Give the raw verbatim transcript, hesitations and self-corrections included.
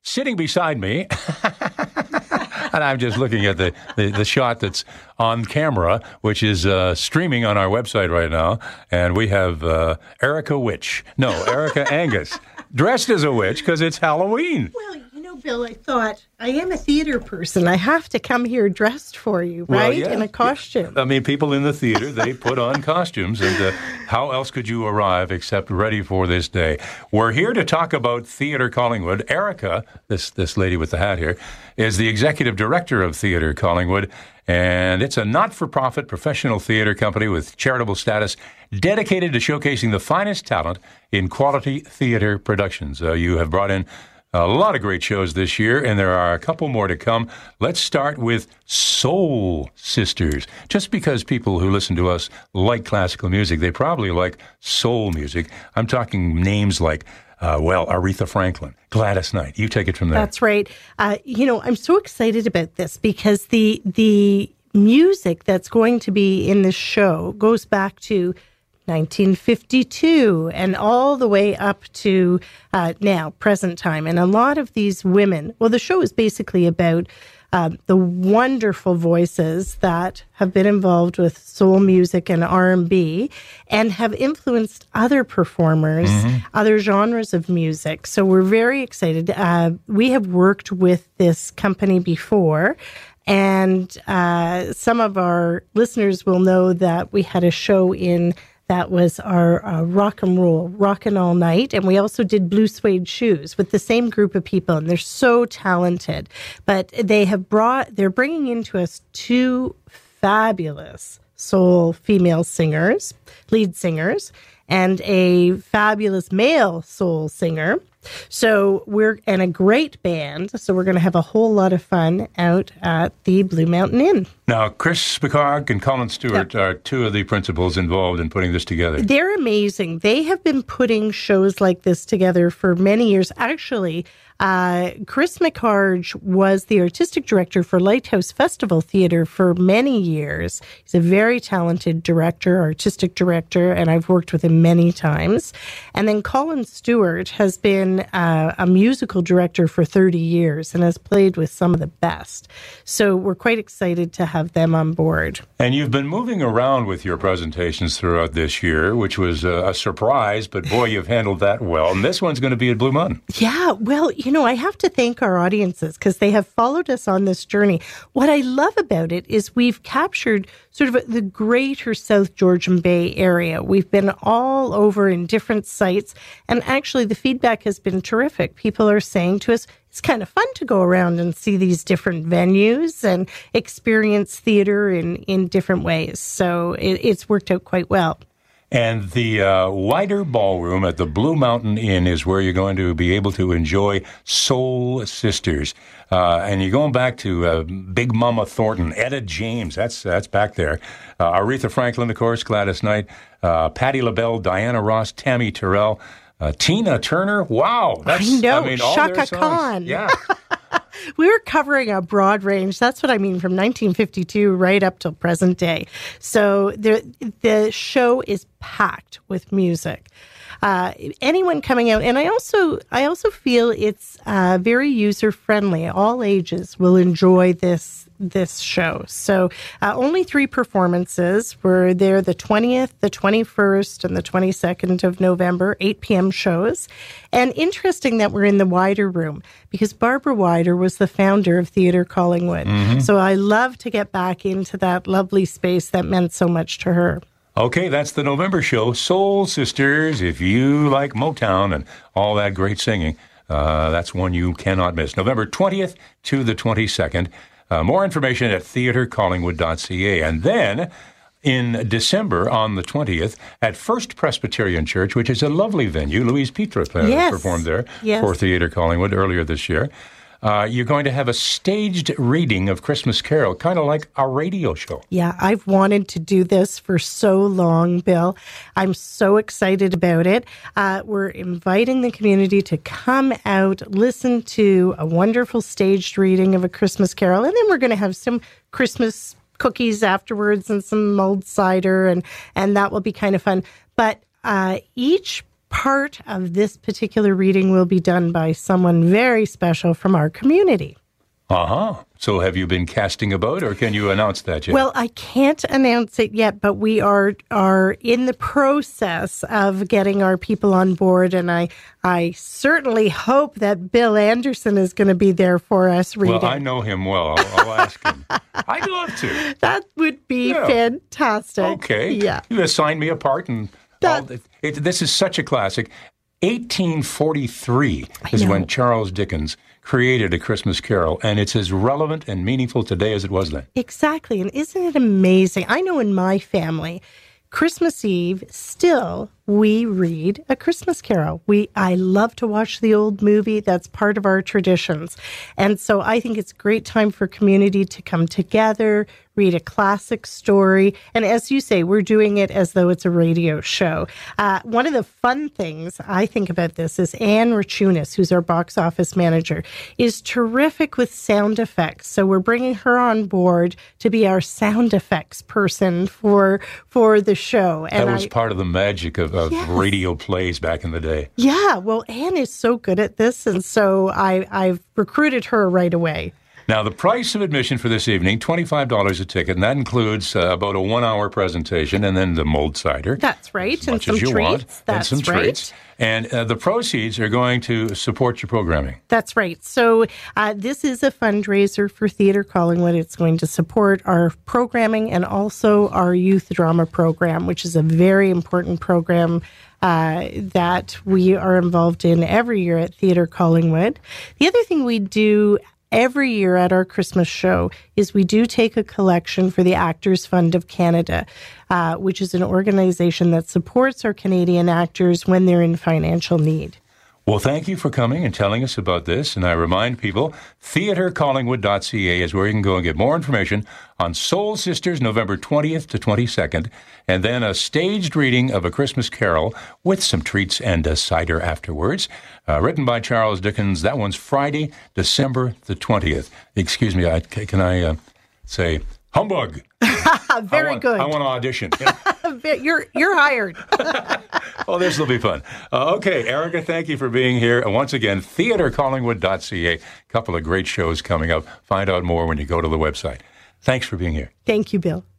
sitting beside me, and I'm just looking at the, the, the shot that's on camera, which is uh, streaming on our website right now, and we have uh, Erica Witch. No, Erica Angus, dressed as a witch because it's Halloween. Well, you know, Bill, I thought, I am a theater person. I have to come here dressed for you, right? Well, yeah, in a costume. Yeah. I mean, people in the theater, they put on costumes, and uh, how else could you arrive except ready for this day? We're here to talk about Theater Collingwood. Erica, this, this lady with the hat here, is the executive director of Theater Collingwood, and it's a not-for-profit professional theater company with charitable status dedicated to showcasing the finest talent in quality theater productions. Uh, you have brought in a lot of great shows this year, and there are a couple more to come. Let's start with Soul Sisters. Just because people who listen to us like classical music, they probably like soul music. I'm talking names like, uh, well, Aretha Franklin, Gladys Knight. You take it from there. That's right. Uh, you know, I'm so excited about this because the the music that's going to be in this show goes back to nineteen fifty-two and all the way up to uh, now, present time. And a lot of these women, well, the show is basically about um, the wonderful voices that have been involved with soul music and R and B and have influenced other performers, mm-hmm. other genres of music. So we're very excited. Uh, we have worked with this company before. And uh, some of our listeners will know that we had a show in that was our uh, rock and roll, rockin' all night. And we also did Blue Suede Shoes with the same group of people. And they're so talented. But they have brought, they're bringing into us two fabulous soul female singers, lead singers, and a fabulous male soul singer. So we're, and a great band. So we're going to have a whole lot of fun out at the Blue Mountain Inn. Now, Chris McHarg and Colin Stewart yep. are two of the principals involved in putting this together. They're amazing. They have been putting shows like this together for many years. Actually, uh, Chris McHarg was the artistic director for Lighthouse Festival Theatre for many years. He's a very talented director, artistic director, and I've worked with him many times. And then Colin Stewart has been uh, a musical director for thirty years and has played with some of the best. So we're quite excited to have them on board. And you've been moving around with your presentations throughout this year, which was a, a surprise, but boy, you've handled that well. And this one's going to be at Blue Mountain. Yeah, well, you know, I have to thank our audiences because they have followed us on this journey. What I love about it is we've captured sort of the greater South Georgian Bay area. We've been all over in different sites, and actually the feedback has been terrific. People are saying to us, it's kind of fun to go around and see these different venues and experience theater in, in different ways. So it, it's worked out quite well. And the uh, wider ballroom at the Blue Mountain Inn is where you're going to be able to enjoy Soul Sisters. Uh, and you're going back to uh, Big Mama Thornton, Etta James, that's that's back there. Uh, Aretha Franklin, of course, Gladys Knight, uh, Patti LaBelle, Diana Ross, Tammy Terrell, uh, Tina Turner. Wow. That's, I know, I mean, all Shaka their songs. Khan. Yeah. We were covering a broad range. That's what I mean, from nineteen fifty-two right up till present day. So the the show is packed with music. Uh, anyone coming out, and I also I also feel it's uh, very user friendly. All ages will enjoy this this show. So uh, only three performances. We're there the twentieth, the twenty-first, and the twenty-second of November, eight p.m. shows. And interesting that we're in the wider room because Barbara Wider was the founder of Theater Collingwood. Mm-hmm. So I love to get back into that lovely space that meant so much to her. Okay, that's the November show, Soul Sisters. If you like Motown and all that great singing, uh, that's one you cannot miss. November twentieth to the twenty-second. Uh, more information at theatre collingwood dot c a. And then in December on the twentieth at First Presbyterian Church, which is a lovely venue. Louise Petra uh, yes. performed there yes. for Theatre Collingwood earlier this year. Uh, you're going to have a staged reading of Christmas Carol, kind of like a radio show. Yeah, I've wanted to do this for so long, Bill. I'm so excited about it. Uh, we're inviting the community to come out, listen to a wonderful staged reading of A Christmas Carol, and then we're going to have some Christmas cookies afterwards and some mulled cider, and, and that will be kind of fun. But uh, each part of this particular reading will be done by someone very special from our community. Uh-huh. So have you been casting a vote, or can you announce that yet? Well, I can't announce it yet, but we are are in the process of getting our people on board, and I I certainly hope that Bill Anderson is going to be there for us reading. Well, I know him well. I'll, I'll ask him. I'd love to. That would be Yeah. fantastic. Okay. Yeah. You assign me a part, and That- all, it, this is such a classic. eighteen forty-three I is know. when Charles Dickens created A Christmas Carol, and it's as relevant and meaningful today as it was then. Exactly. And isn't it amazing? I know in my family, Christmas Eve, still, we read A Christmas Carol. We I love to watch the old movie. That's part of our traditions. And so I think it's a great time for community to come together, read a classic story. And as you say, we're doing it as though it's a radio show. Uh, one of the fun things I think about this is Anne Rachunas, who's our box office manager, is terrific with sound effects. So we're bringing her on board to be our sound effects person for for the show. And That was I, part of the magic of, of Yes. radio plays back in the day. yeah, well, Anne is so good at this, and so I, I've recruited her right away. Now, the price of admission for this evening, twenty-five dollars a ticket, and that includes uh, about a one-hour presentation and then the mulled cider. That's right, as and much some as you treats. want, That's and some right. treats. And uh, the proceeds are going to support your programming. That's right. So uh, this is a fundraiser for Theatre Collingwood. It's going to support our programming and also our youth drama program, which is a very important program uh, that we are involved in every year at Theatre Collingwood. The other thing we do every year at our Christmas show is we do take a collection for the Actors Fund of Canada, uh, which is an organization that supports our Canadian actors when they're in financial need. Well, thank you for coming and telling us about this. And I remind people, theatre collingwood dot c a is where you can go and get more information on Soul Sisters, November twentieth to twenty-second, and then a staged reading of A Christmas Carol with some treats and a cider afterwards. Uh, written by Charles Dickens. That one's Friday, December the twentieth. Excuse me, I, can I uh, say humbug? Very I want, good. I want to audition. You're you're hired. Oh, this will be fun. Uh, okay, Erica, thank you for being here. And once again, theatre collingwood dot c a. A couple of great shows coming up. Find out more when you go to the website. Thanks for being here. Thank you, Bill.